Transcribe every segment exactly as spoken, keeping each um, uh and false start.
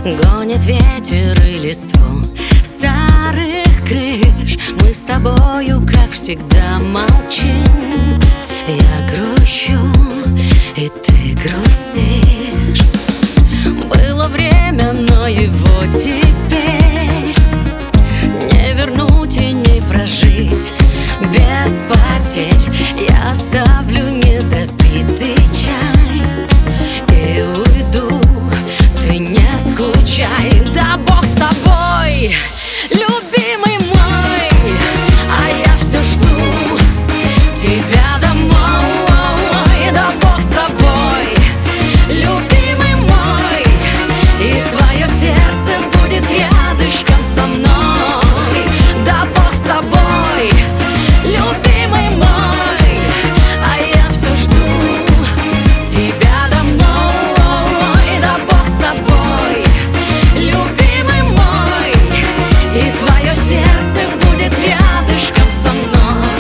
Гонит ветер и листву старых крыш. Мы с тобою, как всегда, молчим. Я грущу, и ты грустишь. Было время, но его теперь не вернуть и не прожить без потерь. Я оставлю недопитый чай и уйду, ты не скучай. Да Бог с тобой, любимый мой, а я все жду тебя домой. Да Бог с тобой, любимый мой, и твое сердце будет рядышком со мной. Да Бог с тобой, любимый мой, а я все жду тебя домой. Да Бог с тобой, любимый мой, и твое сердце будет рядышком со мной.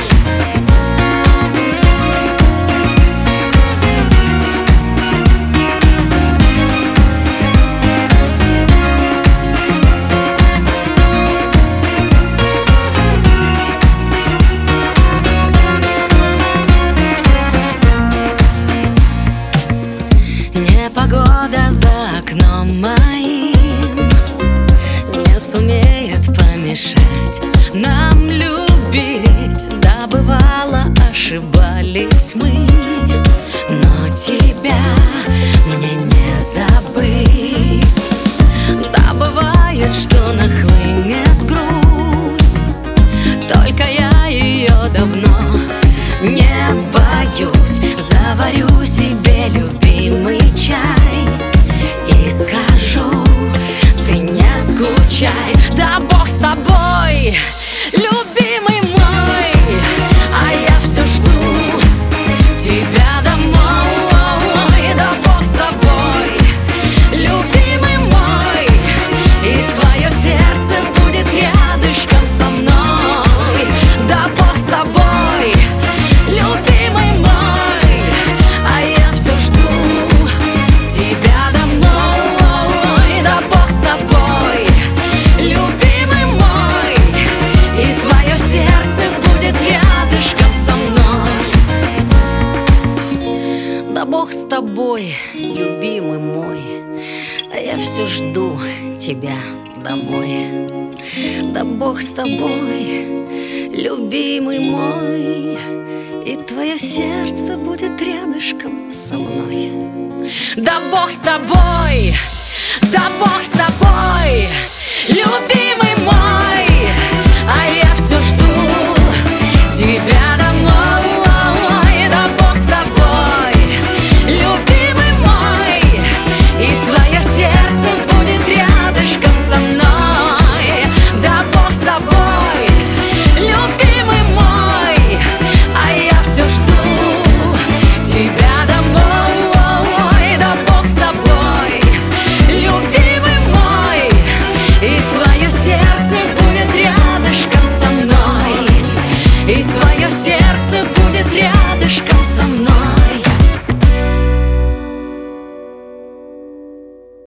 Непогода за окном моим не сумеет помешать нам любить. Да, бывало, ошибались мы, но тебя мне не забыть. Да, бывает, что нахлынет грусть, только я ее давно не боюсь. Заварю себе любимый чай и скажу, ты не скучай. Да Бог с тобой, любимый мой, а я все жду тебя домой. Да Бог с тобой, любимый мой, и твое сердце будет рядышком со мной. Да Бог с тобой, любимый мой, а я все жду тебя домой. Да Бог с тобой, любимый мой, и твое сердце будет рядышком со мной. Да Бог с тобой, любимый мой, а я все жду тебя домой. Да Бог с тобой, любимый мой, и твое сердце будет рядышком со мной. Да Бог с тобой, да Бог с тобой, любимый мой, а я все жду тебя домой. Да Бог с тобой, любимый мой, и твое сердце будет рядышком со мной. Да Бог с тобой, любимый мой, а я все жду тебя домой. Да Бог с тобой, любимый мой, и твое сердце будет рядышком со мной. И твое сердце будет рядышком со мной.